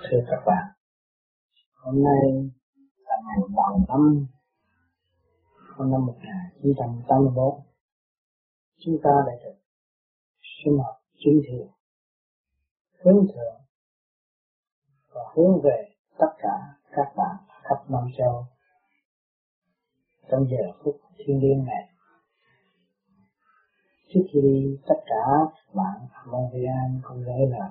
Thưa các bạn, hôm nay là ngày đầu năm, năm 1984, chúng ta đã được sinh hoạt chính thiện, hướng thượng và hướng về tất cả các bạn khắp năm châu trong giờ phút thiêng liêng này. Trước khi đi, tất cả các bạn mong vì an cùng gửi lời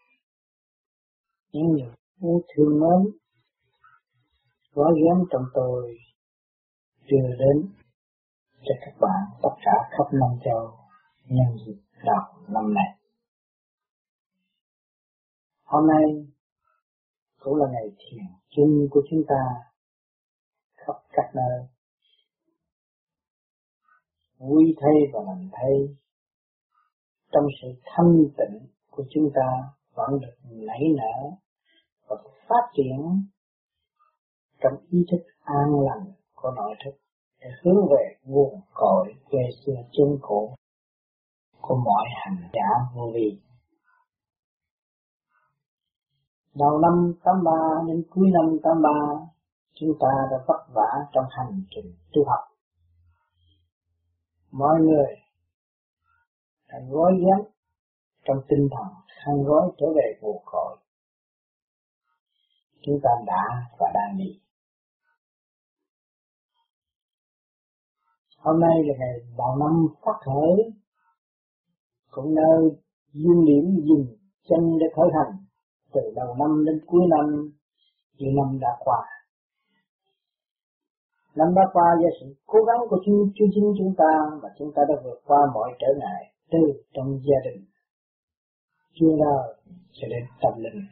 những niềm yêu thương mến gói ghém trong tôi đưa đến cho các bạn tất cả khắp năm châu nhân dịp đầu năm này. Hôm nay cũng là ngày thiền chung của chúng ta khắp các nơi. Vui thay và lành thay, trong sự thanh tịnh của chúng ta vẫn được nảy nở và phát triển trong ý thức an lành của nội thức để hướng về nguồn cội quê xưa chân cổ của mọi hành giả vô vi. Đầu năm 83 đến cuối năm 83, chúng ta đã vất vả trong hành trình tu học. Mọi người đã gói ghém trong tinh thần khăn gói trở về nguồn cội. Chúng ta đã và đang đi. Hôm nay là ngày đầu năm phát khởi, cũng nơi duyên điểm dừng chân để khởi hành. Từ đầu năm đến cuối năm, như năm đã qua. Năm đã qua do sự cố gắng của chính chúng ta mà chúng ta đã vượt qua mọi trở ngại, từ trong gia đình, chưa đời cho đến tâm linh.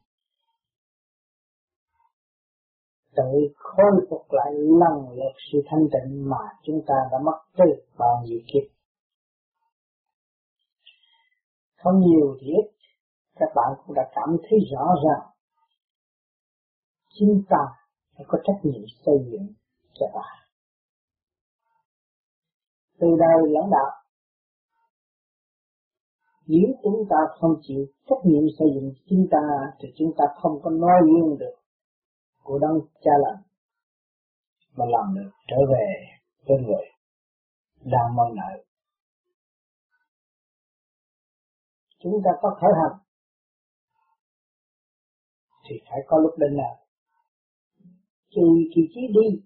Tự khôi phục lại lần lượt sự thanh tịnh mà chúng ta đã mất từ bao nhiêu kiếp. Không nhiều thì ít, các bạn cũng đã cảm thấy rõ ràng chúng ta phải có trách nhiệm xây dựng cho ta. Từ đời lãnh đạo, nếu chúng ta không chịu trách nhiệm xây dựng chúng ta thì chúng ta không có nói duyên được của đấng cha lành mà làm được trở về với người đang mong đợi. Chúng ta có khởi hành thì phải có lúc đến nào trừ kỳ trí đi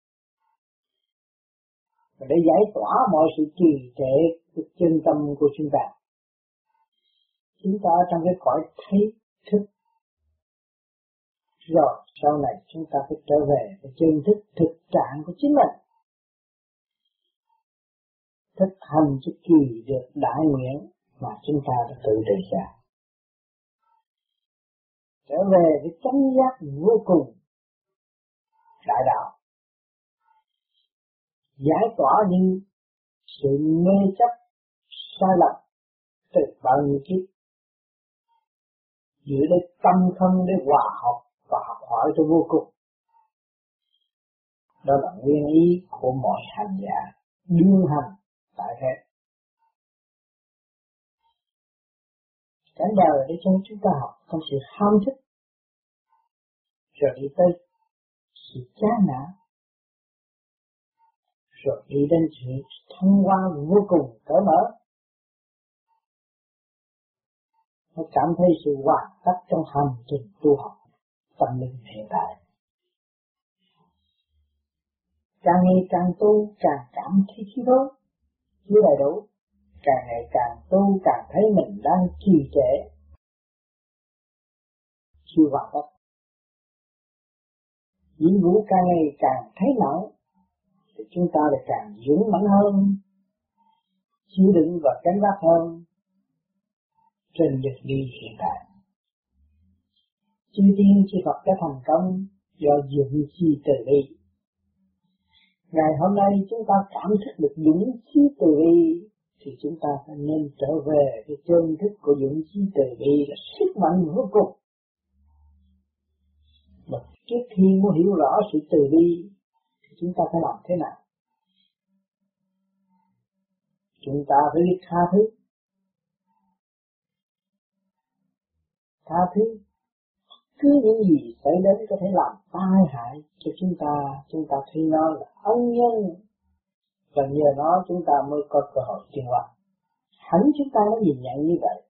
và để giải tỏa mọi sự trì trệ của chân tâm của chúng ta. Chúng ta trong cái cõi thấy thức, rồi sau này chúng ta phải trở về với chân thức thực trạng của chính mình, thực hành cho kỳ được đại nguyện mà chúng ta đã tự đề ra, trở về với chánh giác vô cùng đại đạo, giải tỏa đi sự mê chấp sai lầm từ bao nhiêu kiếp, giữ lấy tâm thân để hòa học và học hỏi cho vô cùng. Đó là nguyên ý của mọi hành giả đương hành tại thế. Cả đời để cho chúng ta học trong sự ham thích, rồi đi tới sự chán nản, rồi đi đến sự thăng hoa vô cùng cởi mở. Nó cảm thấy sự hoàn tất trong hành trình tu học tâm linh hiện tại. Càng ngày càng tu càng cảm thấy thiếu thốn, chưa đầy đủ. Càng ngày càng tu càng thấy mình đang trì trệ, chưa hoàn tất. Nhiệm vụ càng ngày càng thấy nặng thì chúng ta lại càng dũng mãnh hơn, chịu đựng và gánh vác hơn trên đường đi hiện tại. Chư tiên chư Phật đã thành công do dụng chi từ bi. Ngày hôm nay chúng ta cảm thức được dũng chi từ bi thì chúng ta phải nên trở về cái chân thức của dũng chi từ bi là sức mạnh vô cùng. Mà trước khi muốn hiểu rõ sự từ bi thì chúng ta phải làm thế nào? Chúng ta phải biết tha thứ. Tha thứ cứ những gì xảy đến có thể làm tai hại cho chúng ta thấy nó là ân nhân, và nhờ nó chúng ta mới có cơ hội tiến hóa. Hẳn chúng ta mới nhìn nhận như vậy.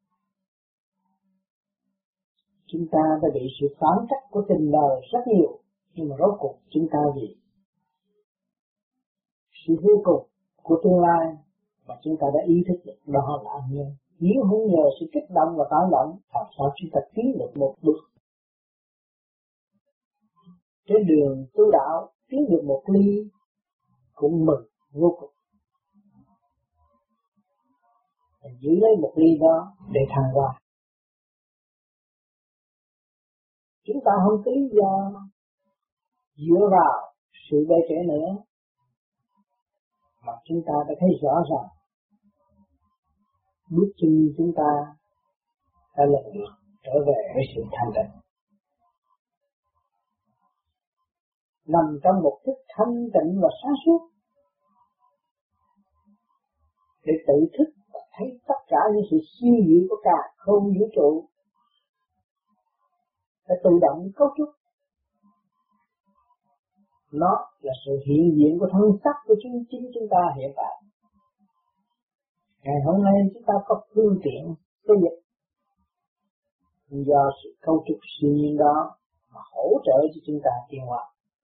Chúng ta đã bị sự phản cách của tình đời rất nhiều, nhưng mà rốt cuộc chúng ta vì sự vô cùng của tương lai mà chúng ta đã ý thức được đó là ân nhân. Nếu không nhờ sự kích động và phản động, làm sao chúng ta tiến được một bước trên đường tu đạo, tiến được một ly cũng mừng vô cùng. Mình giữ lấy một ly đó để thăng hoa. Chúng ta không có lý do dựa vào sự bê trễ nữa, mà chúng ta đã thấy rõ ràng bước chân chúng ta đã lần lượt trở về với sự thanh tịnh, nằm trong một thức thanh tịnh và sáng suốt, để tự thức và thấy tất cả những sự siêu diệu của cả không vũ trụ đã tự động cấu trúc. Nó là sự hiện diện của thân sắc của chính chúng ta hiện tại. Ngày hôm nay chúng ta có phương tiện xây dựng do sự cấu trúc siêu nhiên đó mà hỗ trợ cho chúng ta tiến hóa.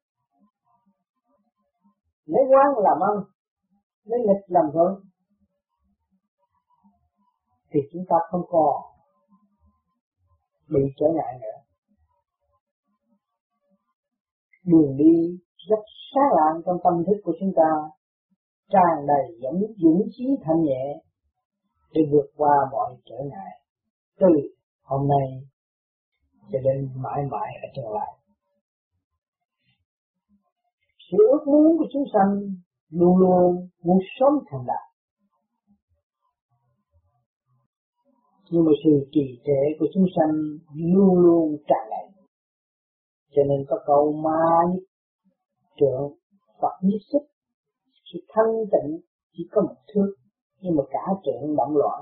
Lấy quán làm ân, lấy nghịch làm thuận, thì chúng ta không còn bị trở ngại nữa. Đường đi rất sáng lạng trong tâm thức của chúng ta, tràn đầy dũng chí thanh nhẹ để vượt qua mọi trở ngại từ hôm nay cho đến mãi mãi ở tương lai. Sự ước muốn của chúng sanh luôn luôn muốn sớm thành đạt, nhưng mà sự trì trệ của chúng sanh luôn luôn tràn đầy. Cho nên có câu ma nhất trượng, Phật nhất xích. Sự thanh tịnh chỉ có một thước, nhưng mà cả trượng động loạn.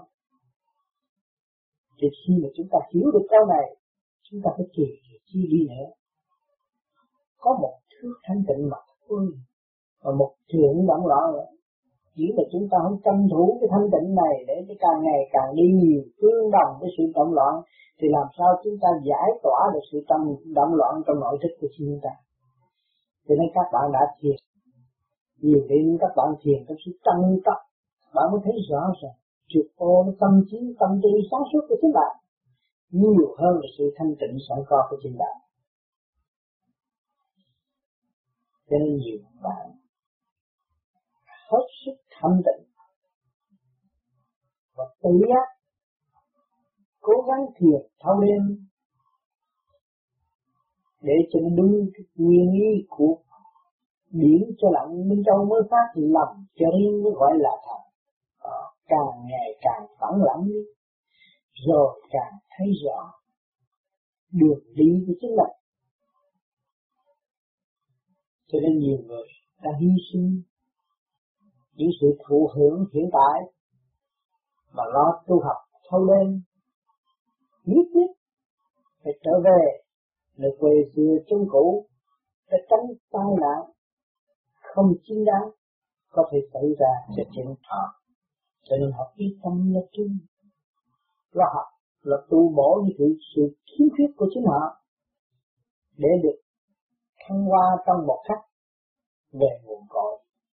Thì khi mà chúng ta hiểu được câu này, chúng ta phải trì chi đi nữa. Có một thước thanh tịnh mà thôi, và một trượng động loạn nữa. Chỉ là chúng ta không tranh thủ cái thanh tịnh này để càng ngày càng đi nhiều tương đồng với sự động loạn, thì làm sao chúng ta giải tỏa được sự động loạn trong nội thức của chúng ta. Cho nên các bạn đã thiền nhiều đêm, các bạn thiền trong sự trân trọng, bạn mới thấy rõ ràng trượt ô tâm trí tâm tư sáng suốt của chính bạn nhiều hơn là sự thanh tịnh sẵn có của chính bạn. Cho nên nhiều bạn hết sức thanh tịnh và tự giác cố gắng thiền thâu đêm để cho nó đúng cái nguyên lý của điển cho lặng Minh Châu mới phát lầm cho riêng mới gọi là thật. Càng ngày càng phẳng lặng đi, rồi càng thấy rõ đường đi của chính mình. Cho nên nhiều người đã hy sinh những sự thụ hưởng hiện tại mà lo tu học thâu đêm, nhất quyết phải trở về nơi quê xưa chung cũ để tránh tai nạn không chính đáng có thể xảy ra cho chính họ. Cho nên họ ý tâm là chung, lo học là tu bổ những sự khiếm khuyết của chính họ để được thăng hoa trong một khắc về nguồn cội.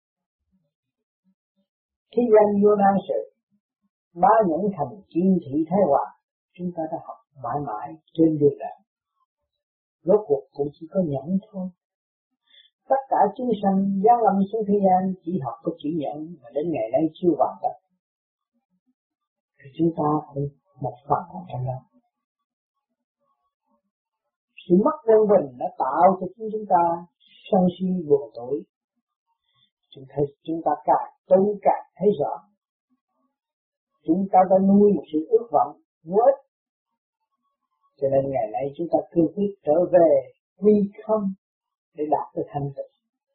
Khi gian vô nan sự bá nhẫn thành chiên thị thái hòa, chúng ta đã học mãi mãi trên đường đạo. Rốt cuộc cũng chỉ có nhẫn thôi. Tất cả chúng sanh giáng lâm xuống thế gian chỉ học có chữ nhẫn, mà đến ngày nay chưa hoàn tất. Thì chúng ta cũng một phần trong đó. Sự mất quân bình đã tạo cho chúng ta sân si buồn tuổi. Chúng ta càng tu càng thấy rõ. Chúng ta đã nuôi một sự ước vọng vô ích. Cho nên ngày nay chúng ta cương quyết trở về quy không để đạt tới thanh tịnh.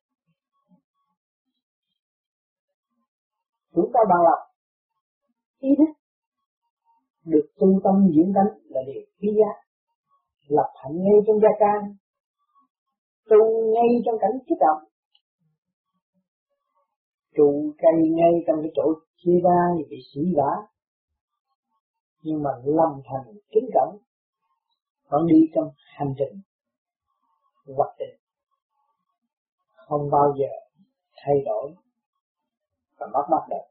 Chúng ta bằng lòng ý thức được tu tâm diễn tánh là điều quý giá. lập hạnh ngay trong gia can, tu ngay trong cảnh kích động, trụ cây ngay trong cái chỗ chia ra thì bị sỉ vả, nhưng mà lòng thành kính cẩn vẫn đi trong hành trình hoạch định, không bao giờ thay đổi và mất mát được.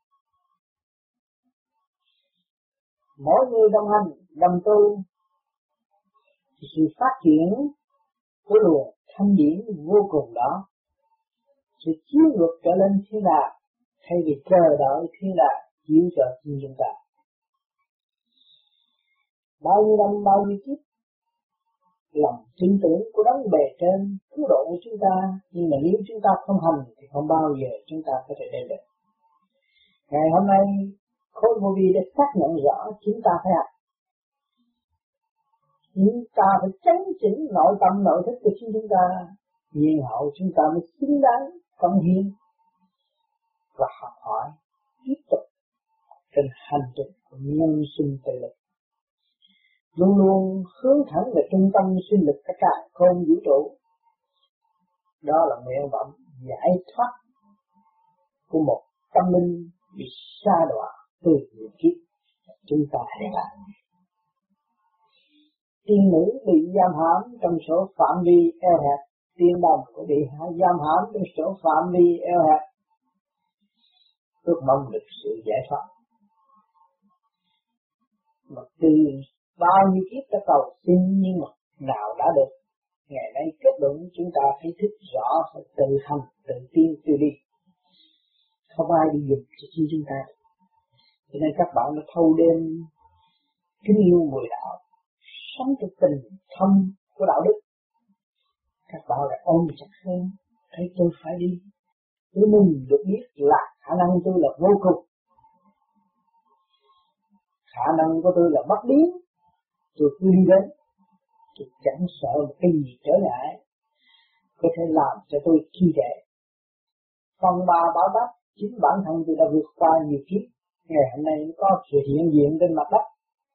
Mỗi người đồng hành, đồng tu thì sự phát triển của luồng thanh điển vô cùng đó sẽ chiếu ngược trở lên thiên đàng, thay vì chờ đợi thiên đàng chiếu cho chúng ta. Bao nhiêu năm, bao nhiêu kiếp, lòng tin tưởng của đấng bề trên cứu độ của chúng ta, nhưng mà nếu chúng ta không hành thì không bao giờ chúng ta có thể đến được. Ngày hôm nay khối vô vi đã xác nhận rõ chúng ta phải hành, chúng ta phải chấn chỉnh nội tâm nội thức của chúng ta, nhiên hậu chúng ta mới xứng đáng cống hiến và học hỏi tiếp tục trên hành trình của nhân sinh tự lực, luôn luôn hướng thẳng về trung tâm sinh lực cả cả không vũ trụ. Đó là nguyện vọng giải thoát của một tâm linh bị sa đọa từ nhiều kiếp. Chúng ta hãy làm. Tiên nữ bị giam hãm trong số phạm vi eo hẹp, tiên đồng cũng bị giam hãm trong số phạm vi eo hẹp. Ước mong được sự giải thoát. Mà từ bao nhiêu kiếp đã cầu xin nhưng mà nào đã được. Ngày nay kết luận chúng ta thấy thức rõ, phải tự hành, tự tiên, tự đi. Không ai đi dùng cho chúng ta. Cho nên các bạn đã thâu đêm kính yêu mùi đạo, sống trong tình thâm của đạo đức. Các bạn lại ôm chặt hơn, thấy tôi phải đi. Tôi mình được biết là khả năng tôi là vô cùng. Khả năng của tôi là bất biến. Tôi cứ đi đến, tôi chẳng sợ một cái gì trở ngại, có thể làm cho tôi khi đệ. Phong ba báo đáp, chính bản thân tôi đã vượt qua nhiều kiếp, ngày hôm nay có sự hiện diện trên mặt đất,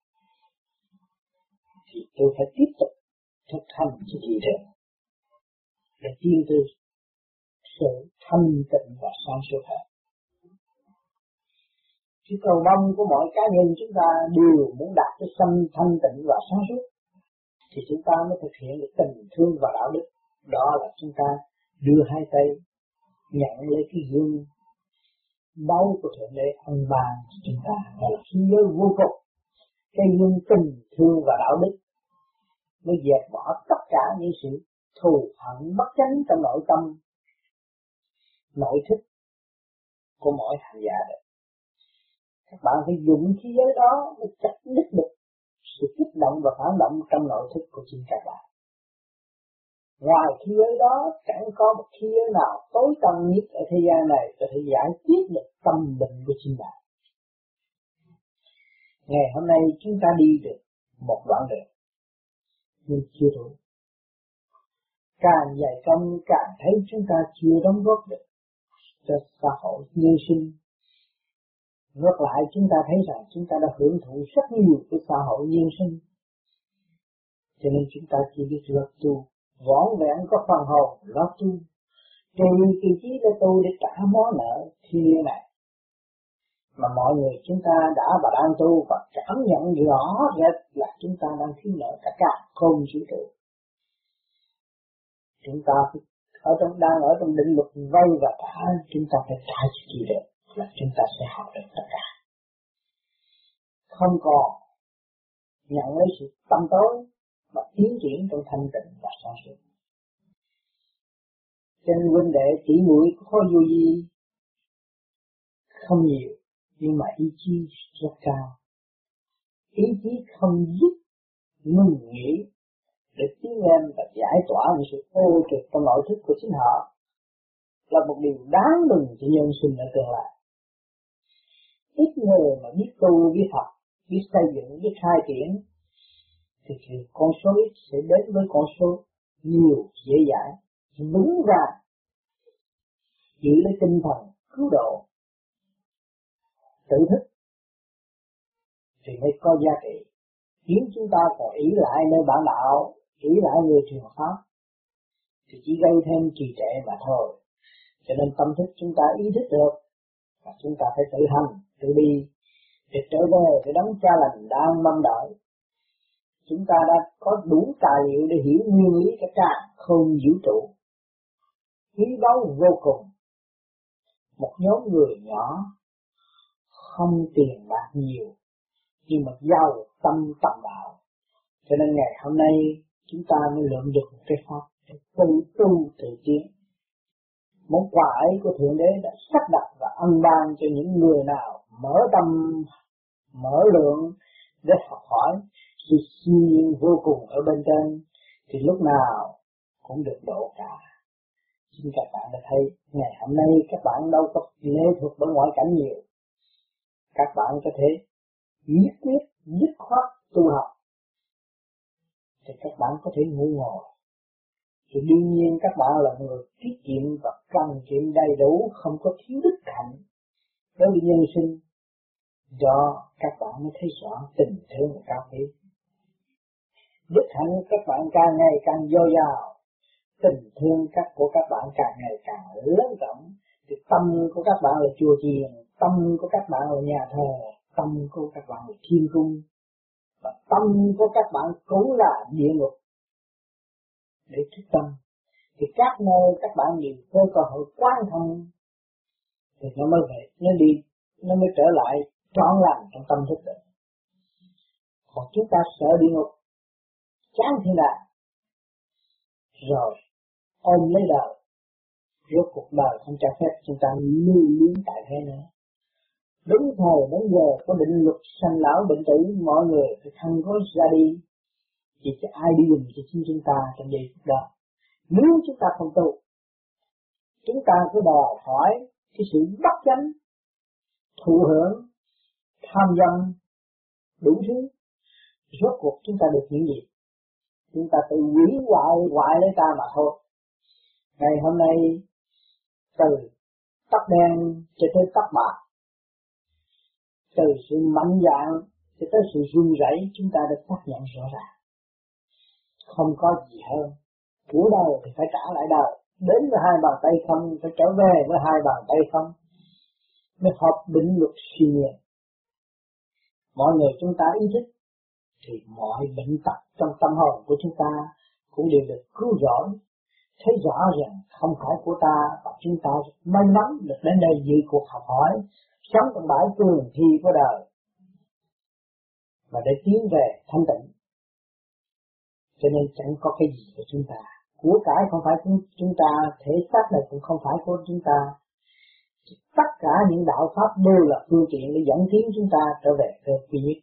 thì tôi phải tiếp tục thực hành cho thị trường, để tiến tới sự thanh tịnh và sáng suốt hơn. Cái cầu mong của mọi cá nhân chúng ta đều muốn đạt tới thanh tịnh và sáng suốt, thì chúng ta mới thực hiện được tình thương và đạo đức. Đó là chúng ta đưa hai tay nhận lấy cái gương báu của Thượng Đế ân ban cho chúng ta, là khí giới vô cùng. Cái gương tình thương và đạo đức mới dẹp bỏ tất cả những sự thù hận bất chánh trong nội tâm, nội thức của mỗi hành giả được. Các bạn phải dùng khí giới đó để chặt đứt được sự kích động và phản động trong nội thức của chính các bạn. Ngoài khí giới đó, chẳng có một khí giới nào tối tăm nhất ở thế gian này có thể giải quyết được tâm bệnh của chính bạn. Ngày hôm nay chúng ta đi được một đoạn đường, nhưng chưa đủ. Càng dày công càng thấy chúng ta chưa đóng góp được cho xã hội nhân sinh. Ngược lại chúng ta thấy rằng chúng ta đã hưởng thụ rất nhiều của xã hội nhân sinh. Cho nên chúng ta chỉ biết lo tu, vỏn vẹn có phần hồn lo tu. Trừ kỳ trí để tu để trả món nợ thiên liêng này. Mà mọi người chúng ta đã và đang tu và cảm nhận rõ rệt là chúng ta đang thiếu nợ cả cả không vũ trụ. Chúng ta đang ở trong định luật vay và trả, chúng ta phải trả cho kỳ được là chúng ta sẽ học được tất cả. Không còn nhận lấy sự tâm tối mà tiến triển trong thanh tịnh và sáng suốt. Cho nên huynh đệ tỷ muội có khối vô vi không nhiều, nhưng mà ý chí rất cao. Ý chí không dứt ngừng nghỉ để tiến lên và giải tỏa những sự ô trực trong nội thức của chính họ là một điều đáng mừng cho nhân sinh ở tương lai. Ít người mà biết tu, biết học, biết xây dựng, biết khai triển thì con số ít sẽ đến với con số nhiều dễ dãi, vững vàng, giữ lấy tinh thần cứu độ, tự thức thì mới có giá trị. Nếu chúng ta còn ý lại nơi bản đạo, ý lại người truyền pháp, thì chỉ gây thêm trì trệ mà thôi. Cho nên tâm thức chúng ta ý thức được, và chúng ta phải tự hành, tự đi, để trở về cái đấng cha lành đang mong đợi. Chúng ta đã có đủ tài liệu để hiểu nguyên lý cả càn khôn vũ trụ. Quý báu vô cùng. Một nhóm người nhỏ, không tiền bạc nhiều, nhưng mà giàu tâm tầm đạo. Cho nên ngày hôm nay chúng ta mới lượm được một cái pháp để tự tu tự tiến. Món quà ấy của Thượng Đế đã sắp đặt và ân ban cho những người nào mở tâm, mở lượng để học hỏi sự siêu nhiên vô cùng ở bên trên, thì lúc nào cũng được độ cả. Xin các bạn đã thấy ngày hôm nay các bạn đâu có lệ thuộc vào ngoại cảnh nhiều. Các bạn có thể nhất quyết, dứt khoát tu học, thì các bạn có thể ngủ ngồi. Thì đương nhiên các bạn là người tiết kiệm và cần kiệm đầy đủ, không có thiếu đức hạnh đối với nhân sinh. Do các bạn mới thấy rõ tình thương và cao quý. Đức hạnh các bạn càng ngày càng dồi dào, tình thương của các bạn càng ngày càng lớn rộng. Thì tâm của các bạn là chùa chiền, tâm của các bạn là nhà thờ, tâm của các bạn là thiên cung, và tâm của các bạn cũng là địa ngục để thức tâm. Thì các nơi các bạn đều có cơ hội quan thông, thì nó mới về, nó mới trở lại trọn lành trong tâm thức được. Còn chúng ta sợ địa ngục, chán thiên đàng, rồi ôm lấy đời, rốt cuộc đời không cho phép chúng ta lưu luyến tại thế nữa. Đúng thời đến giờ có định luật sanh lão bệnh tử, mọi người phải thân gối ra đi, chỉ cho ai đi dùng cho chính chúng ta trong giây phút đó. Nếu chúng ta không tu, chúng ta cứ đòi hỏi cái sự bất chánh, thụ hưởng, tham dâm, đủ thứ, rốt cuộc chúng ta được những gì? Chúng ta tự hủy hoại lấy ta mà thôi. Ngày hôm nay từ tóc đen cho tới tóc bạc, từ sự mạnh dạn cho tới sự run rẩy, chúng ta đã xác nhận rõ ràng. Không có gì hơn. Của đời thì phải trả lại đời. Đến với hai bàn tay không, phải trở về với hai bàn tay không. Mới hợp định luật siêu nhiên. Mọi người chúng ta ý thức, thì mọi bệnh tật trong tâm hồn của chúng ta cũng đều được cứu rỗi. Thấy rõ rằng không phải của ta, và chúng ta may mắn được đến đây dự cuộc học hỏi, sống trong bãi trường thi của đời, và để tiến về thanh tịnh. Cho nên chẳng có cái gì của chúng ta. Của cải không phải của chúng ta, thể xác này cũng không phải của chúng ta. Tất cả những đạo pháp đều là phương tiện để dẫn tiến chúng ta trở về cơ duy nhất.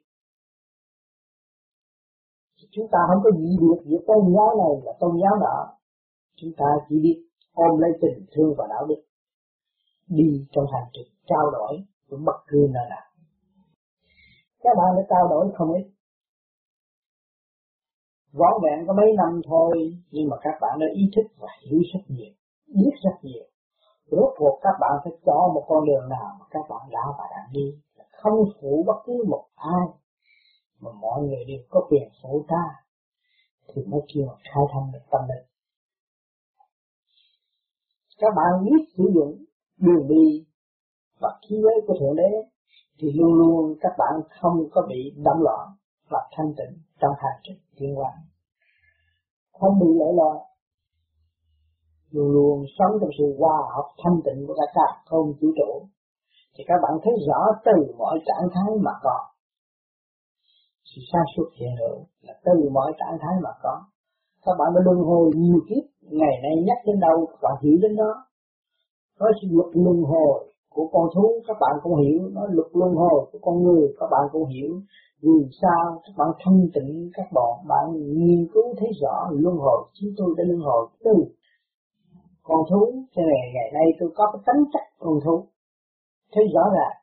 Chúng ta không có gì được giữa tôn giáo này và tôn giáo nọ. Chúng ta chỉ biết ôm lấy tình thương và đạo đức, đi trong hành trình trao đổi với bất cứ nơi nào. Các bạn đã trao đổi không ít, vỏn vẹn có mấy năm thôi, nhưng mà các bạn đã ý thức và hiểu rất nhiều, biết rất nhiều. Rốt cuộc các bạn phải chọn một con đường nào mà các bạn đã và đang đi, không phụ bất cứ một ai, mà mọi người đều có quyền phụ ta, thì mới kêu khai thông được tâm linh. Các bạn biết sử dụng đường đi và khí giới của Thượng Đế, thì luôn luôn các bạn không có bị động loạn và thanh tịnh trong hành trình tiến hóa, không bị lệ loạn, luôn luôn sống trong sự hòa hợp thanh tịnh của cả không vũ trụ. Thì các bạn thấy rõ từ mọi trạng thái mà có. Sự sáng suốt hiện hữu là từ mọi trạng thái mà có. Các bạn đã luân hồi nhiều kiếp, ngày nay nhắc đến đâu các bạn hiểu đến đó. Nói sự luật luân hồi của con thú các bạn cũng hiểu, nói luật luân hồi của con người các bạn cũng hiểu. Vì sao các bạn thanh tịnh, các bạn nghiên cứu thấy rõ luân hồi, chính tôi đã luân hồi từ con thú. Cho nên ngày nay tôi có cái tánh chất con thú, thấy rõ ràng.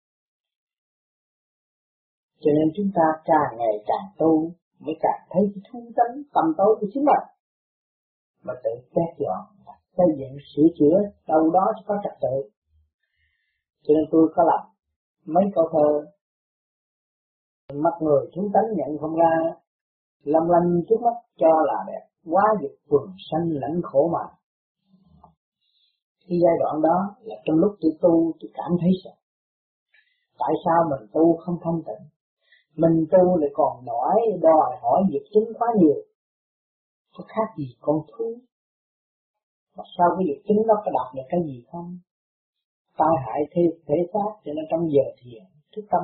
Cho nên chúng ta càng ngày càng tu mới càng thấy cái thú tánh tâm tối của chính mình, mà tự quét dọn và xây dựng sửa chữa đâu đó có trật tự. Cho nên tôi có làm mấy câu thơ Mắt người chúng tánh nhận không ra, lâm lanh trước mắt cho là đẹp, quá dục quần sanh lãnh khổ mà. Cái giai đoạn đó là trong lúc tôi tu tôi cảm thấy sợ. Tại sao mình tu không thanh tịnh? Mình tu lại còn đòi hỏi việc chính quá nhiều. Có khác gì con thú? Mà sao cái việc chính nó có đạt được cái gì không? Tai hại thể xác cho nên trong giờ thiền thức tâm.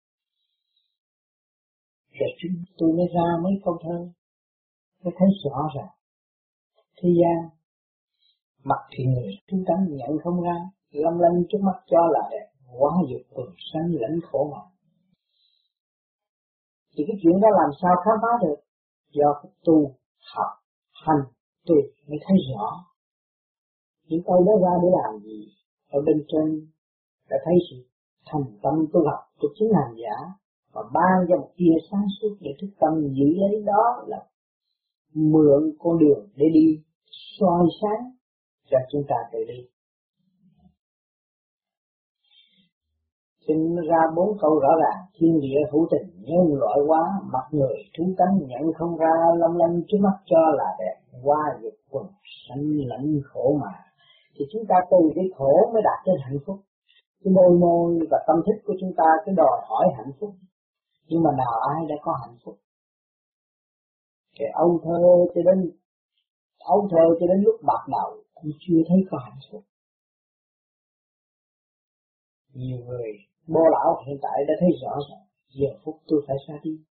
Rồi tôi mới ra mấy câu thơ, tôi thấy rõ ràng. Thế gian, mặt thì người chúng ta nhận không ra, lâm lanh trước mắt cho là đẹp, quá dục quần sanh lãnh khổ mà. Thì cái chuyện đó làm sao khám phá được? Do tu, học, hành, tu mới thấy rõ. Những câu đó ra để làm gì? Ở bên trên đã thấy sự thành tâm tu học của chính hành giả, và ban cho một tia sáng suốt để thức tâm giữ lấy đó là mượn con đường để đi soi sáng cho chúng ta tự đi. Xin ra 4 câu rõ ràng: thiên địa hữu tình, nhân loại quá, mặt người trú tánh nhận không ra, lâm lanh trước mắt cho là đẹp, qua dục quần sanh lãnh khổ mà. Thì chúng ta từ cái khổ mới đạt đến hạnh phúc. Cái đôi môi và tâm thức của chúng ta cứ đòi hỏi hạnh phúc, nhưng mà nào ai đã có hạnh phúc? Cái âu thơ cho đến lúc bạc đầu cũng chưa thấy có hạnh phúc. Nhiều người bô lão hiện tại đã thấy rõ ràng, giờ phút tôi phải ra đi.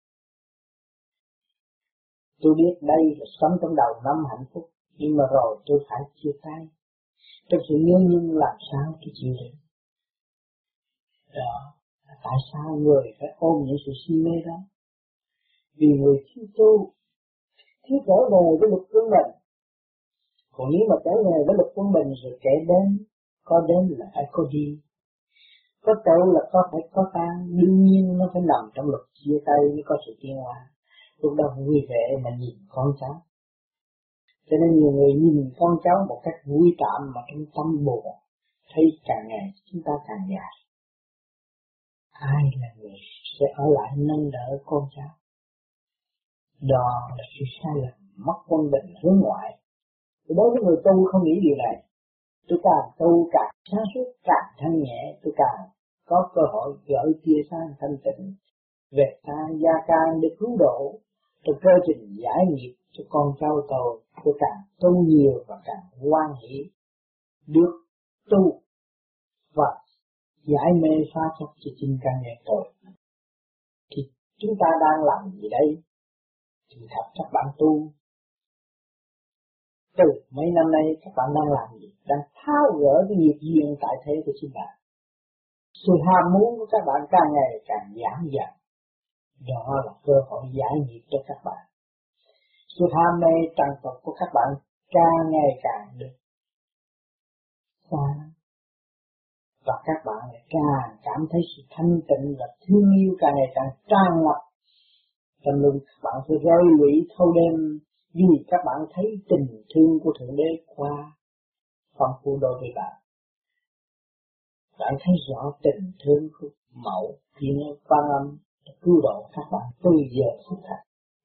Tôi biết đây là sống trong đầu năm hạnh phúc, nhưng mà rồi tôi phải chia tay. Trong sự nhớ nhung làm sao tôi chịu được? Đó, tại sao người phải ôm những sự si mê đó? Vì người thiếu tu, thiếu trở về với luật quân bình. Còn nếu mà trở về với luật quân bình rồi kể đến, có đến là phải có đi. Có tụ là có phải có tan, đương nhiên nó phải nằm trong luật chia tay mới có sự tiến hóa. Lúc đó vui vẻ mà nhìn con cháu. Cho nên nhiều người nhìn con cháu một cách vui tạm mà trong tâm buồn, thấy càng ngày chúng ta càng già. Ai là người sẽ ở lại nâng đỡ con cháu? Đó là sự sai lầm, mất quân bình hướng ngoại. Thì đối với người tu không nghĩ điều này. Tôi càng tu càng sáng suốt, càng thanh nhẹ, tôi càng có cơ hội gửi tia sáng thanh tịnh về ta gia can để cứu độ, trong cơ trình giải nghiệp cho con cháu tôi càng tu nhiều và càng hoan hỷ được tu và giải mê phá chấp cho chính căn nhà tôi. Thì chúng ta đang làm gì đây? Thì thật các bạn tu từ mấy năm nay các bạn đang làm gì? Đang tháo gỡ cái nghiệp duyên tại thế của chính bạn. Sự ham muốn của các bạn càng ngày càng giảm dần. Đó là cơ hội giải nghiệp cho các bạn. Sự ham mê trần tục của các bạn càng ngày càng được xa, và các bạn lại càng cảm thấy sự thanh tịnh và thương yêu càng ngày càng tràn ngập trong lòng các bạn. Phải rơi lụy thâu đêm vì các bạn thấy tình thương của Thượng Đế qua phong phú đối với bạn. Bạn thấy rõ tình thương của Mẫu Thiên Quan Âm cứu độ các bạn từ giờ phút này.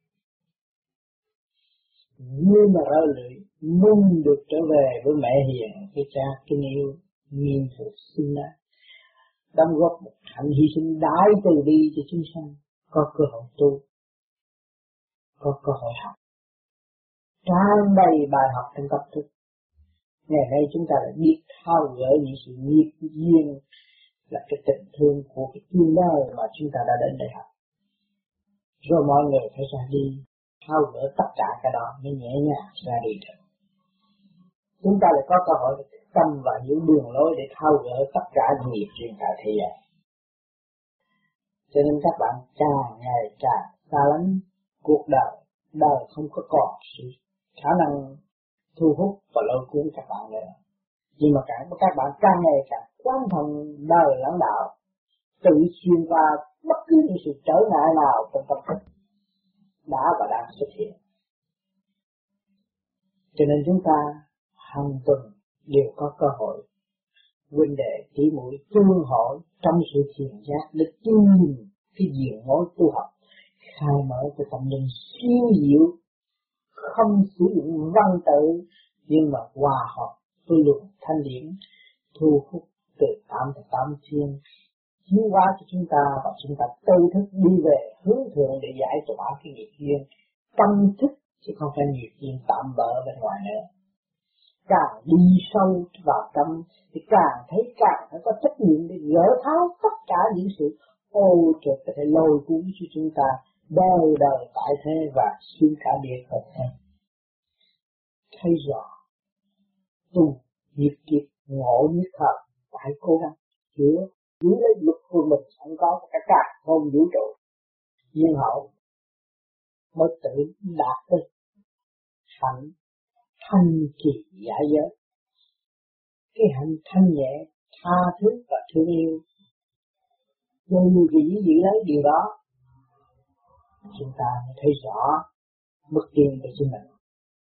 Như mà rơi lụy mong được trở về với mẹ hiền, cái cha kính yêu, nghiêm phục sinh ra, đóng góp một hạnh hy sinh đại từ bi cho chúng sanh, có cơ hội tu, có cơ hội học, tràn đầy bài học trong tâm thức. Ngày nay chúng ta đã biết thao gỡ những sự nghiệp duyên là cái tình thương của cái tương lai mà chúng ta đã đến đây học. Rồi mọi người phải ra đi, thao gỡ tất cả cái đó mới nhẹ nhàng ra đi được. Chúng ta lại có cơ hội để tâm và những đường lối để thao gỡ tất cả những nghiệp duyên tại thế gian. Cho nên các bạn càng ngày càng xa lánh cuộc đời, đời không có còn sự khả năng thu hút và lôi cuốn các bạn nữa. Nhưng mà các bạn càng ngày càng quan thông đời lãng đạo, tự xuyên qua bất cứ những sự trở ngại nào trong tâm thức đã và đang xuất hiện. Cho nên chúng ta hàng tuần đều có cơ hội huynh đệ tỷ muội tương hội trong sự thiền giác để tìm cái diện ngối tu học, khai mở cho tâm linh siêu diệu, không sử dụng văn tự nhưng mà hòa hợp với luồng thanh điển, thu hút từ tám thiên chiếu hóa cho chúng ta, và chúng ta tự thức đi về hướng thượng để giải tỏa cái nghiệp duyên tâm thức, chứ không phải nghiệp duyên tạm bợ bên ngoài nữa. Càng đi sâu vào tâm thì càng thấy càng phải có trách nhiệm để gỡ tháo tất cả những sự ô trượt có thể lôi cuốn cho chúng ta đời đời tại thế và xuyên cả địa cầu này. Thấy rõ tu nghiệp kiếp ngộ nhất thời phải cố gắng chữa giữ lấy luật của mình không có cả không vũ trụ nhiên hậu mới tự đạt tới hạnh thanh kỳ giải giới. Cái hạnh thanh nhẹ tha thứ và thương yêu nhưng vì giữ lấy điều đó chúng ta mới thấy rõ mức tiền của chính mình.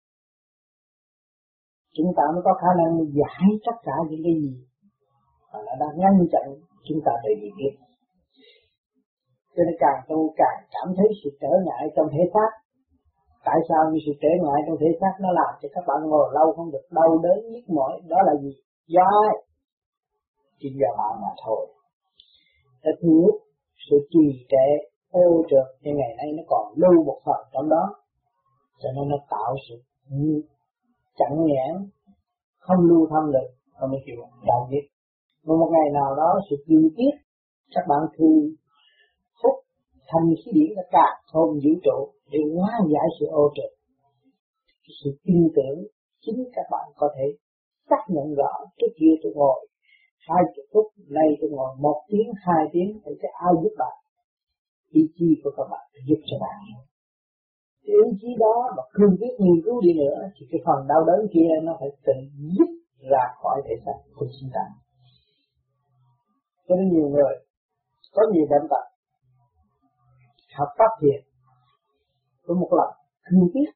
Chúng ta mới có khả năng giải tất cả những cái gì mà nó đang ngăn chặn chúng ta về việc tiếp. Cho nên càng tu càng cảm thấy sự trở ngại trong thể xác. Tại sao như sự trở ngại trong thể xác nó làm cho các bạn ngồi lâu không được, đau đớn nhức mỏi? Đó là gì? Do ai? Chỉ do bạn mà thôi. Đã thiếu sự trì trệ ô trượt như ngày nay nó còn lưu một phần trong đó, cho nên nó tạo sự chặn nghẽn, không lưu thông được, không mới chịu đau nhức. Một ngày nào đó sự kiên quyết các bạn thu hút thành khí điển nó cả không vũ trụ để hóa giải sự ô trượt. Sự tin tưởng chính các bạn có thể xác nhận rõ. Trước kia tôi ngồi 20 phút, nay tôi ngồi 1 tiếng, 2 tiếng, thì cái ai giúp bạn? Ý chí của các bạn giúp cho bạn. Cái ý chí đó mà cương quyết nghiên cứu đi nữa thì cái phần đau đớn kia nó phải tự dứt ra khỏi thể xác của chúng ta. Cho nên nhiều người có nhiều bệnh tật học pháp thiền với một lần cương quyết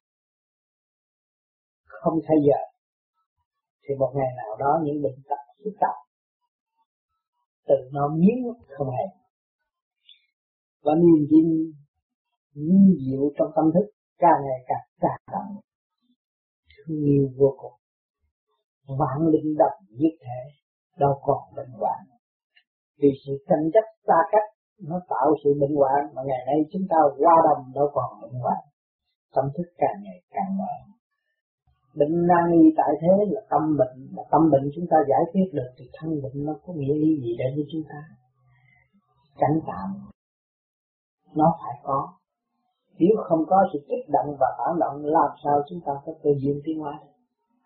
không thay giờ thì một ngày nào đó những bệnh tật phức tạp tự nó biến không hề, và niềm tin vi diệu trong tâm thức càng ngày càng tràn đậm thương yêu vô cùng. Vạn linh độc nhất thể đâu còn bệnh hoạn, vì sự tranh chấp xa cách nó tạo sự bệnh hoạn, mà ngày nay chúng ta hòa đồng đâu còn bệnh hoạn. Tâm thức càng ngày càng mở. Bệnh nan y tại thế là tâm bệnh, mà tâm bệnh chúng ta giải quyết được thì thân bệnh nó có nghĩa lý gì đến với chúng ta? Cảnh tạm nó phải có. Nếu không có sự kích động và phản động, làm sao chúng ta có cơ duyên tiến hóa được?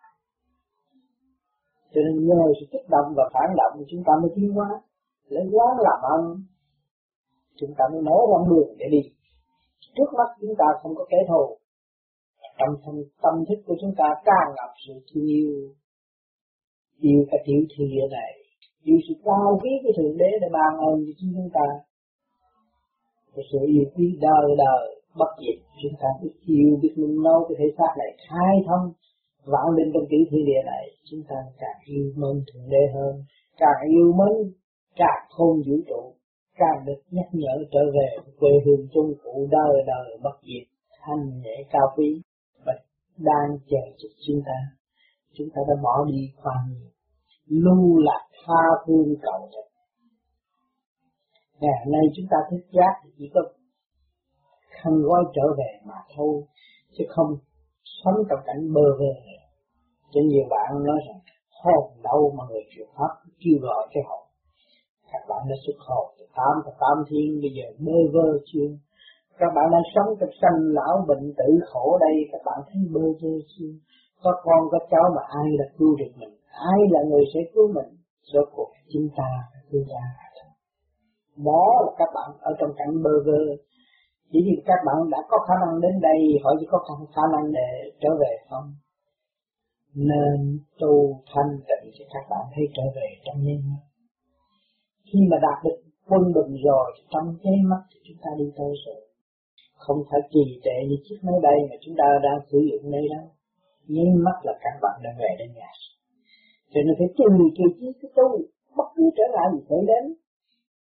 Cho nên nhờ sự kích động và phản động chúng ta mới tiến hóa. Lấy quán làm ăn, chúng ta mới mở rộng đường để đi. Trước mắt chúng ta không có kẻ thù. Tâm thức của chúng ta càng ngập sự thương yêu. Yêu cái tiểu thiên địa này, yêu sự cao quý của Thượng Đế để ban ơn cho chúng ta. Cái sự yêu quý đời đời bất diệt, chúng ta biết yêu, biết nung nấu cái thể xác này khai thông vạn linh trong tiểu thiên địa này, chúng ta càng yêu mến Thượng Đế hơn, càng yêu mến càng không vũ trụ, càng được nhắc nhở trở về quê hương chung cũ đời đời bất diệt, thanh nhẹ cao quý và đang chờ giúp chúng ta đã bỏ đi khoan nhiều, lưu lạc tha phương cầu thật. Ngày hôm nay chúng ta thức giác thì chỉ có khăn gói trở về mà thôi, chứ không sống trong cảnh bơ vơ. Cho nhiều bạn nói rằng hồn đâu mà người truyền pháp kêu gọi cái hồn. Các bạn đã xuất hồn từ tám thiên, bây giờ bơ vơ chưa? Các bạn đang sống trong sanh lão bệnh tử khổ đây, các bạn thấy bơ vơ chưa? Có con có cháu mà ai là cứu được mình? Ai là người sẽ cứu mình? Rốt cuộc chúng ta phải cứu ra. Đó là các bạn ở trong cảnh bơ vơ. Chỉ vì các bạn đã có khả năng đến đây, họ chỉ có khả năng để trở về không? Nên tu thanh tịnh cho các bạn thấy trở về trong nháy mắt. Khi mà đạt được quân bình rồi, trong nháy mắt thì chúng ta đi tới rồi. Không phải trì trệ như chiếc máy bay mà chúng ta đang sử dụng đây đâu. Nháy mắt là các bạn đã về đến nhà. Cho nên phải trì trì cái tu, bất cứ trở ngại gì xảy đến.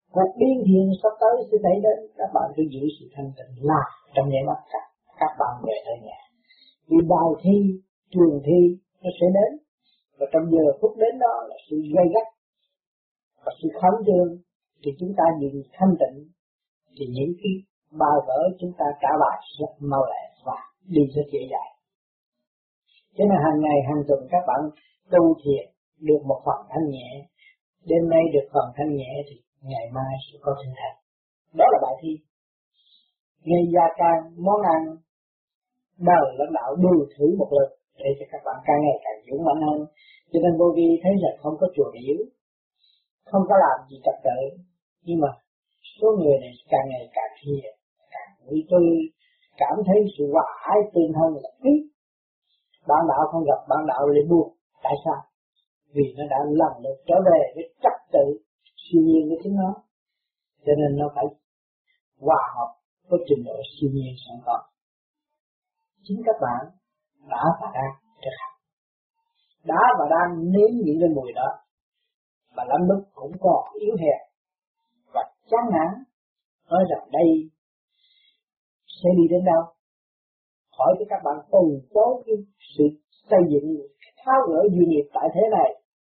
Cuộc điên thiền sắp tới sẽ xảy đến. Các bạn cứ giữ sự thanh tịnh là trong nháy mắt các bạn về tới nhà. Vì bài thi, trường thi nó sẽ đến. Và trong giờ phút đến đó là sự gay gắt và sự khẩn trương. Thì chúng ta giữ thanh tịnh thì những cái bài vở chúng ta trả bài rất mau lẹ và đi rất dễ dàng. Cho nên hàng ngày hàng tuần các bạn tu thiền được một phần thanh nhẹ. Đêm nay được phần thanh nhẹ thì ngày mai sẽ có thanh thành. Đó là bài thi. Ngày gia càng món ăn đời lãnh đạo đều thử một lượt để cho các bạn càng ngày càng dũng mãnh hơn. Cho nên vô vi thấy rằng không có chùa điểu, không có làm gì trật tự, nhưng mà số người này càng ngày càng hiền, càng vui tươi, cảm thấy sự hòa ái tương thân là biết. Bạn đạo không gặp bạn đạo lại buồn. Tại sao? Vì nó đã lần lượt trở về với trật tự siêu nhiên của chính nó, cho nên nó phải hòa hợp với trình độ siêu nhiên sẵn có. Chính các bạn đã và đang thực hành, đã và đang nếm những cái mùi đó, mà lắm lúc cũng còn yếu hèn và chán nản, nói rằng đây sẽ đi đến đâu. Hỏi cho các bạn từ chối cái sự xây dựng, tháo gỡ duyên nghiệp tại thế này,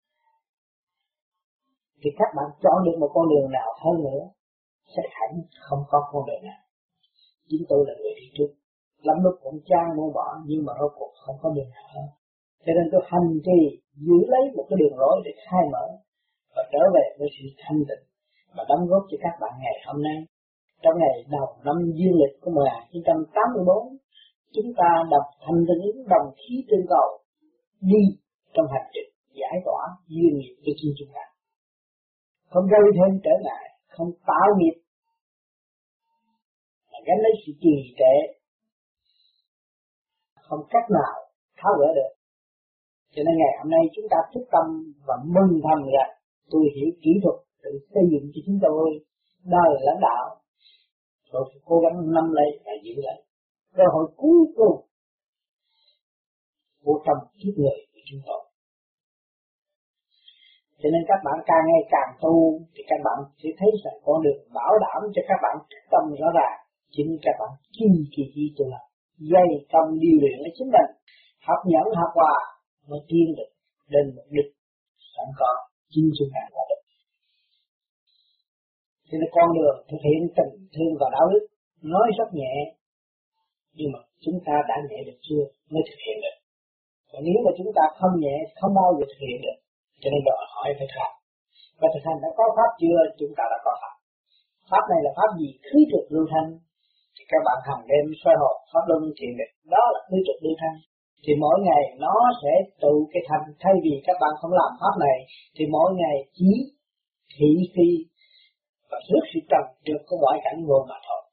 thì các bạn chọn được một con đường nào hơn nữa, chắc hẳn không có con đường nào. Chính tôi là người đi trước, lắm lúc cũng chán muốn bỏ, nhưng mà rốt cuộc không có đường nào hơn. Cho nên tôi hành trì giữ lấy một cái đường lối để khai mở và trở về với sự thanh tịnh và đóng góp cho các bạn ngày hôm nay. Trong ngày đầu năm dương lịch của 1984, chúng ta đồng thanh tinh ứng đồng khí tương cầu đi trong hành trình giải tỏa duyên nghiệp cho chính chúng ta, không gây thêm trở ngại, không tạo nghiệp, mà gánh lấy sự trì trệ, không cách nào tháo gỡ được. Cho nên ngày hôm nay chúng ta thức tâm và mừng thầm rằng tôi hiểu kỹ thuật tự xây dựng cho chúng tôi đời lãnh đạo, rồi phải cố gắng nắm lấy và giữ lấy cơ hội cuối cùng của trong kiếp người của chúng tôi. Cho nên các bạn càng ngày càng tu thì các bạn sẽ thấy rằng con đường bảo đảm cho các bạn thức tâm rõ ràng. Chính các bạn kỳ tu học, dày công điều luyện lấy chính mình, học nhẫn học hòa mới tiến được đến mục đích sẵn có chính chúng ta là được. Cho nên con đường thực hiện tình thương và đạo đức nói rất nhẹ, nhưng mà chúng ta đã nhẹ được chưa mới thực hiện được. Còn nếu mà chúng ta không nhẹ không bao giờ thực hiện được. Cho nên đòi hỏi phải thực hành. Và thực hành đã có pháp chưa? Chúng ta đã có pháp. Pháp này là pháp gì? Khí trực lưu thanh. Thì các bạn hàng đêm soi hồn pháp luân thiền định, đó là khí trực lưu thanh. Thì mỗi ngày nó sẽ tụ cái thành. Thay vì các bạn không làm pháp này thì mỗi ngày chỉ thị phi và rước sự trần trượt của ngoại cảnh vô mà thôi.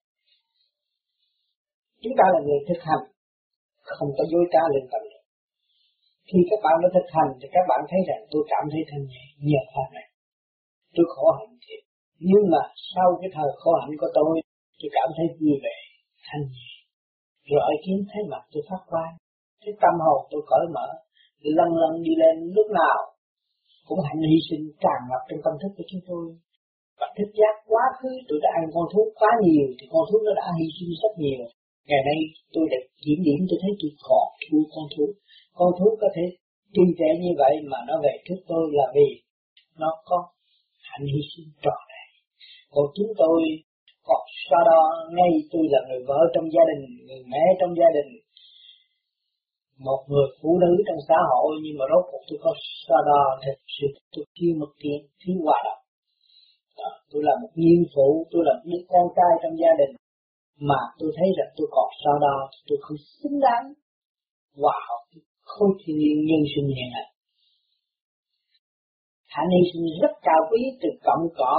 Chúng ta là người thực hành, không có dối trá lương tâm được. Khi các bạn đã thực hành thì các bạn thấy rằng tôi cảm thấy thanh nhẹ nhờ pháp này. Tôi khổ hạnh thiệt, nhưng mà sau cái thời khổ hạnh của tôi cảm thấy vui vẻ, thanh nhẹ. Rồi ai kiến thấy mặt tôi phát quang, thấy tâm hồn tôi cởi mở, lần lần đi lên lúc nào cũng hạnh hy sinh tràn ngập trong tâm thức của chúng tôi. Và thức giác quá khứ tôi đã ăn con thuốc quá nhiều thì con thuốc nó đã hy sinh rất nhiều. Ngày nay tôi đã kiểm điểm tôi thấy tôi còn thua con thuốc. Con thuốc có thể trì trệ như vậy mà nó về trước tôi là vì nó có hạnh hy sinh trọn vẹn. Còn chúng tôi còn so đo ngay tôi là người vợ trong gia đình, người mẹ trong gia đình, một người phụ nữ trong xã hội, nhưng mà rốt cuộc tôi có so đo thật sự tôi thiếu một tiếng, thiếu hòa đồng. Tôi là một nhiên phụ, tôi là một đứa con trai trong gia đình, mà tôi thấy rằng tôi còn so đo, tôi không xứng đáng hòa hợp khối thiên nhiên nhân sinh hiện nay. Hạnh hy sinh rất cao quý, từ cọng cỏ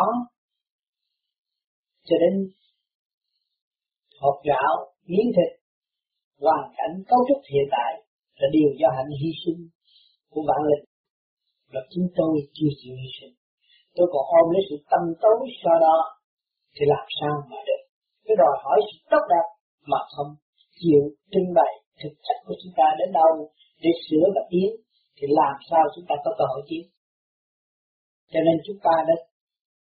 cho đến hộp gạo, miếng thịt, hoàn cảnh cấu trúc hiện tại là điều do hạnh hy sinh của vạn linh. Và chính tôi chưa chịu hy sinh. Tôi còn ôm lấy sự tâm tối so đó thì làm sao mà được. Cái đòi hỏi sự tốt đẹp mà không chịu trưng bày thực chất của chúng ta đến đâu để sửa và tiến thì làm sao chúng ta có cơ hội tiến. Cho nên chúng ta đã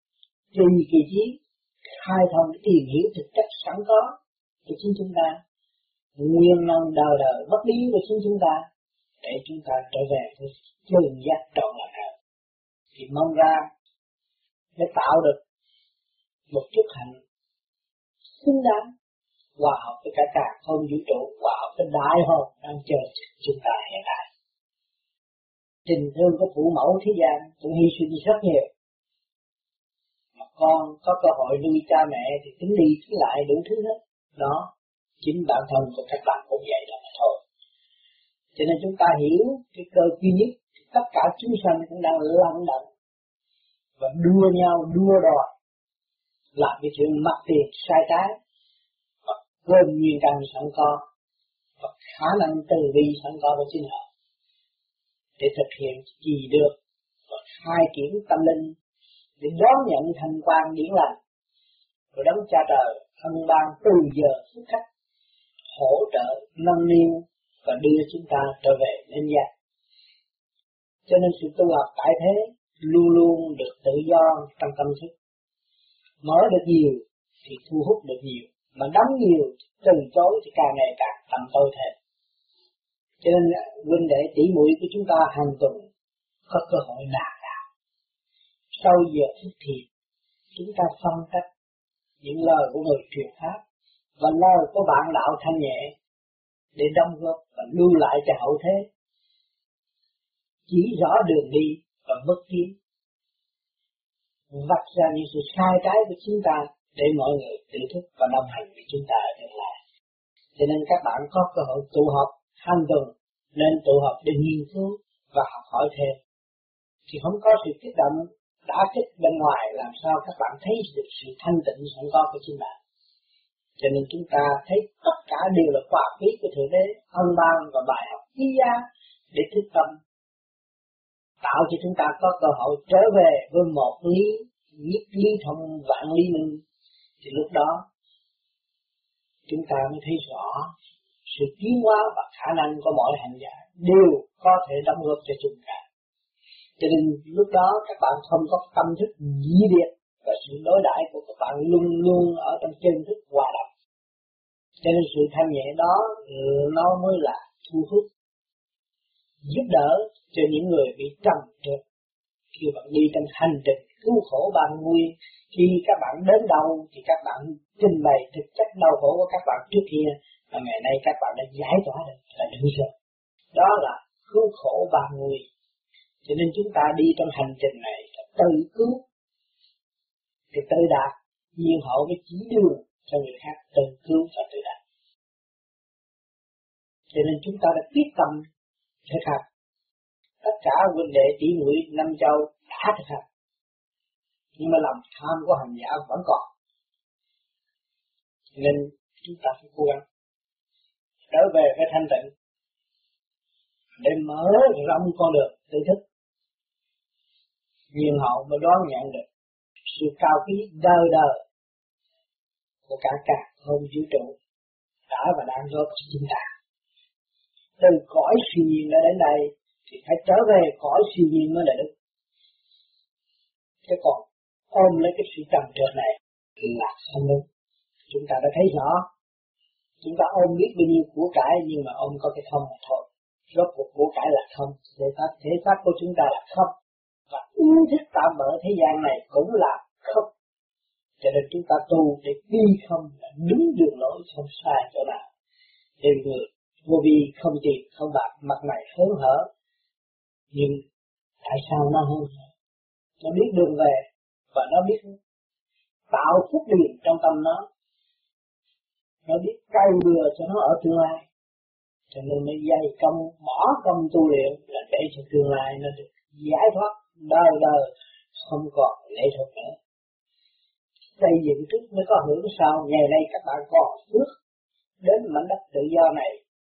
trì kỳ trí, khai thông tìm hiểu thực chất sẵn có của chính chúng ta, nguyên năng đời đời bất biến của chính chúng ta, để chúng ta trở về với chân giác trọn lành hơn. Thì mong ra để tạo được một chút hạnh xứng đáng hòa hợp với cả cả không vũ trụ, hòa hợp với đại hồn đang chờ chúng ta hiện tại. Tình thương của phụ mẫu thế gian cũng hy sinh rất nhiều. Mà con có cơ hội nuôi cha mẹ thì tính đi tính lại đủ thứ hết. Đó, chính bản thân của các bạn cũng vậy đó mà thôi. Cho nên chúng ta hiểu cái cơ duy nhất, tất cả chúng sanh cũng đang lăn động và đua nhau, đua đòi làm cái chuyện mất tiền sai trái và quên nguyên căn sẵn có và khả năng từ bi sẵn có của chính họ để thực hiện gì được và khai triển tâm linh để đón nhận thành quan điển lành của đấng cha trời ân ban từ giờ phút khắc hỗ trợ nâng niu và đưa chúng ta trở về nhân gian. Cho nên sự tu học tại thế luôn luôn được tự do trong tâm thức. Mở được nhiều thì thu hút được nhiều, mà đóng nhiều từ chối thì càng ngày càng tầm tôi thêm. Cho nên huynh đệ tỷ muội của chúng ta hàng tuần có cơ hội nào sau giờ thức thiền chúng ta phân tích những lời của người truyền pháp và lời của bạn đạo thanh nhẹ để đóng góp và lưu lại cho hậu thế, chỉ rõ đường đi và bước tiến, vạch ra những sự sai trái của chúng ta để mọi người tự thức và đồng hành với chúng ta ở tương lai. Cho nên các bạn có cơ hội tụ họp hàng tuần nên tụ họp để nghiên cứu và học hỏi thêm, thì không có sự kích động đã kích bên ngoài làm sao các bạn thấy được sự thanh tịnh sẵn có của chính bạn. Cho nên chúng ta thấy tất cả đều là quả quý của Thượng Đế ân ban và bài học quý giá để thức tâm, tạo cho chúng ta có cơ hội trở về với một lý nhất lý thông vạn lý minh. Thì lúc đó chúng ta mới thấy rõ sự tiến hóa và khả năng của mọi hành giả đều có thể đóng góp cho chúng ta. Cho nên lúc đó các bạn không có tâm thức dị biệt và sự đối đãi của các bạn luôn luôn ở trong chân thức hòa đồng. Cho nên sự thanh nhẹ đó nó mới là thu hút, giúp đỡ cho những người bị trầm trượt. Khi bạn đi trên hành trình cứu khổ ban nguy, khi các bạn đến đâu thì các bạn trình bày thực chất đau khổ của các bạn trước kia, và ngày nay các bạn đã giải tỏa được là đủ rồi. Đó là cứu khổ ban nguy. Cho nên chúng ta đi trong hành trình này là tự cứu, thì tự đạt, nhiên hậu với chỉ đường cho người khác tự cứu và tự đạt. Cho nên chúng ta đã quyết tâm thực hành. Tất cả huynh đệ tỷ muội năm châu đã thực hành, nhưng mà lòng tham của hành giả vẫn còn. Nên chúng ta phải cố gắng trở về với thanh tịnh để mở rộng con đường tự thức, nhiên hậu mới đón nhận được sự cao quý đời đời của cả không vũ trụ đã và đang góp cho chúng ta. Từ cõi siêu nhiên đã đến đây thì phải trở về cõi siêu nhiên mới là đức. Chứ còn ôm lấy cái sự trầm trượt này là không đúng. Chúng ta đã thấy rõ, chúng ta ôm biết bao nhiêu của cải nhưng mà ôm có cái không mà thôi. Rốt cuộc của cải là không, thể xác của chúng ta là không, và ý thức tạm bỡ thế gian này cũng là không. Cho nên chúng ta tu để đi không là đúng đường lối, không sai chỗ nào. Để người vô vi không tiền không bạc, mặt mày hớn hở, nhưng tại sao nó hớn hở? Nó biết đường về và nó biết tạo phúc điền trong tâm nó biết cày bừa cho nó ở tương lai. Cho nên mới dày công, bỏ công tu luyện là để cho tương lai nó được giải thoát đời đời, không còn lệ thuộc nữa. Xây dựng trước mới có hưởng sau. Ngày nay các bạn còn phước đến mảnh đất tự do này,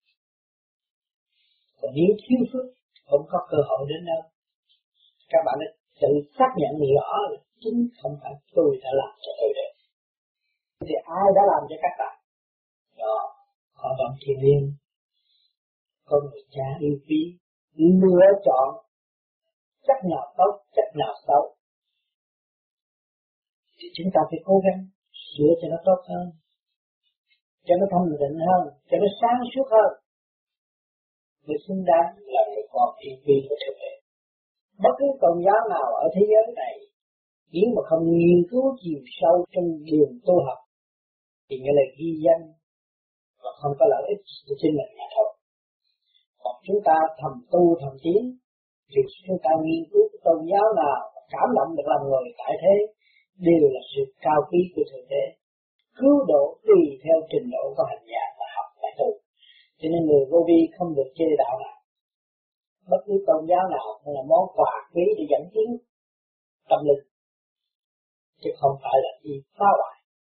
còn nếu thiếu phước không có cơ hội đến đâu. Các bạn đã tự xác nhận rõ là chính không phải tôi đã làm cho tôi được, thì ai đã làm cho các bạn? Đó, họ bằng thiền liên, con người cha yêu quý, lựa chọn chất nào tốt, chất nào xấu, thì chúng ta phải cố gắng sửa cho nó tốt hơn, cho nó thanh tịnh hơn, cho nó sáng suốt hơn, mới xứng đáng là người con thiên vi của Thượng Đế. Bất cứ tôn giáo nào ở thế giới này nếu mà không nghiên cứu chiều sâu trong đường tu học thì nghĩa là ghi danh và không có lợi ích cho chính mình mà thôi. Còn chúng ta thầm tu thầm tiến thì chúng ta nghiên cứu cái tôn giáo nào cảm động được làm người tại thế đều là sự cao quý của Thượng Đế, cứu độ tùy theo trình độ của hành giả và học và tu. Cho nên người vô vi không được chê đạo nào, bất cứ tôn giáo nào cũng là món quà quý để dẫn tiến tâm linh, chứ không phải là đi phá hoại.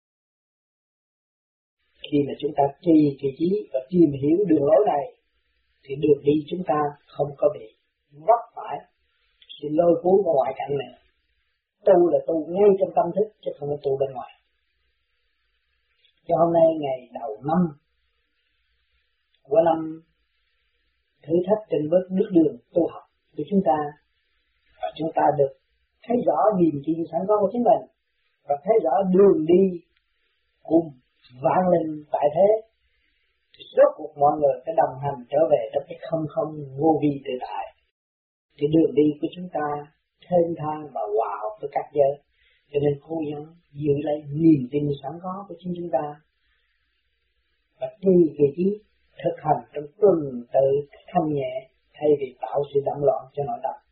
Khi mà chúng ta trì kỳ trí và tìm hiểu đường lối này thì đường đi chúng ta không có bị vấp phải sự lôi cuốn của ngoại cảnh này. Tu là tu ngay trong tâm thức chứ không phải tu bên ngoài. Cho hôm nay ngày đầu năm của năm thử thách trên bước nước đường tu học của chúng ta, và chúng ta được thấy rõ niềm tin sẵn có của chính mình và thấy rõ đường đi cùng vạn linh tại thế, rốt cuộc mọi người phải đồng hành trở về trong cái không không vô vi tự tại. Thì đường đi của chúng ta thênh thang và hòa hợp với các giới, cho nên cố gắng giữ lấy niềm tin sẵn có của chính chúng ta và tùy kỳ trí thực hành trong tuần tự thanh nhẹ thay vì tạo sự động loạn cho nội tâm.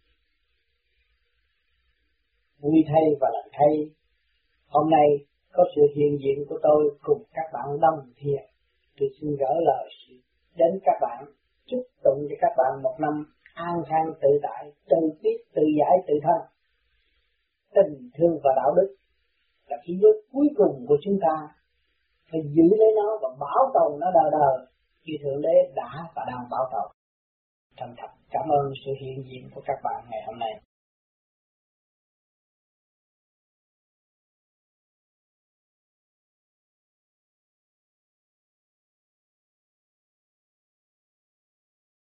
Vui thay và lành thay, hôm nay có sự hiện diện của tôi cùng các bạn đồng thiền, tôi xin gửi lời đến các bạn, chúc tụng cho các bạn một năm an khang tự tại, tự biết, tự giải, tự thân. Tình thương và đạo đức là khí giới cuối cùng của chúng ta, phải giữ lấy nó và bảo tồn nó đời đời như Thượng Đế đã và đang bảo tồn. Thành thật cảm ơn sự hiện diện của các bạn ngày hôm nay.